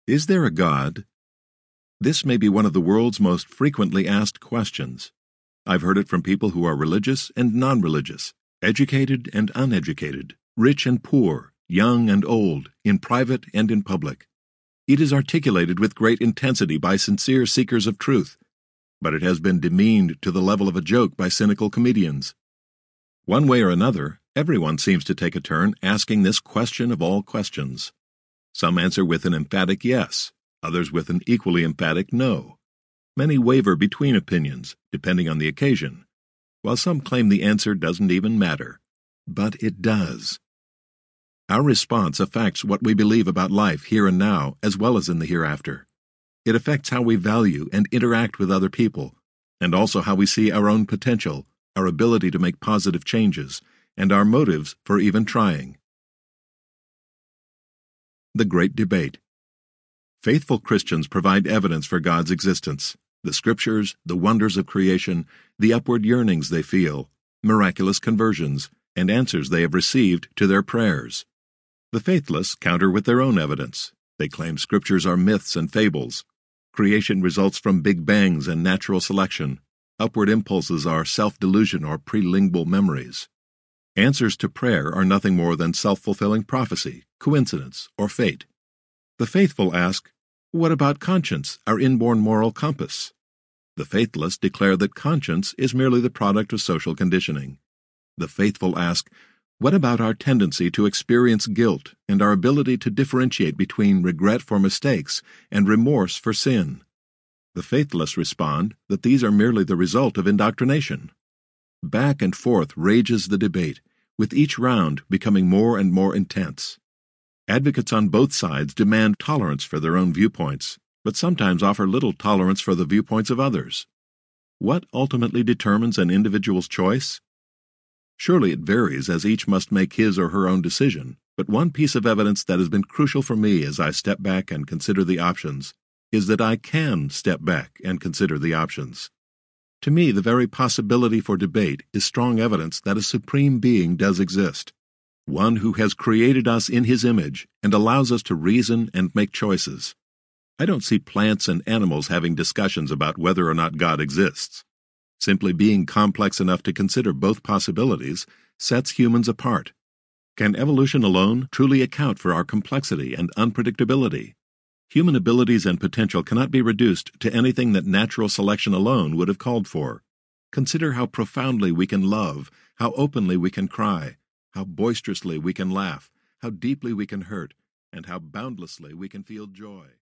Is there a God? This may be one of the world's most frequently asked questions. I've heard it from people who are religious and non-religious, educated and uneducated, rich and poor, young and old, in private and in public. It is articulated with great intensity by sincere seekers of truth, but it has been demeaned to the level of a joke by cynical comedians. One way or another, everyone seems to take a turn asking this question of all questions. Some answer with an emphatic yes, others with an equally emphatic no. Many waver between opinions, depending on the occasion, while some claim the answer doesn't even matter. But it does. Our response affects what we believe about life here and now as well as in the hereafter. It affects how we value and interact with other people, and also how we see our own potential, our ability to make positive changes, and our motives for even trying. The Great Debate. Faithful Christians provide evidence for God's existence, the Scriptures, the wonders of creation, the upward yearnings they feel, miraculous conversions, and answers they have received to their prayers. The faithless counter with their own evidence. They claim Scriptures are myths and fables. Creation results from big bangs and natural selection. Upward impulses are self-delusion or prelingual memories. Answers to prayer are nothing more than self-fulfilling prophecy, coincidence, or fate. The faithful ask, what about conscience, our inborn moral compass? The faithless declare that conscience is merely the product of social conditioning. The faithful ask, what about our tendency to experience guilt and our ability to differentiate between regret for mistakes and remorse for sin? The faithless respond that these are merely the result of indoctrination. Back and forth rages the debate, with each round becoming more and more intense. Advocates on both sides demand tolerance for their own viewpoints, but sometimes offer little tolerance for the viewpoints of others. What ultimately determines an individual's choice? Surely it varies as each must make his or her own decision, but one piece of evidence that has been crucial for me as I step back and consider the options is that I can step back and consider the options. To me, the very possibility for debate is strong evidence that a supreme being does exist, one who has created us in his image and allows us to reason and make choices. I don't see plants and animals having discussions about whether or not God exists. Simply being complex enough to consider both possibilities sets humans apart. Can evolution alone truly account for our complexity and unpredictability? Human abilities and potential cannot be reduced to anything that natural selection alone would have called for. Consider how profoundly we can love, how openly we can cry, how boisterously we can laugh, how deeply we can hurt, and how boundlessly we can feel joy.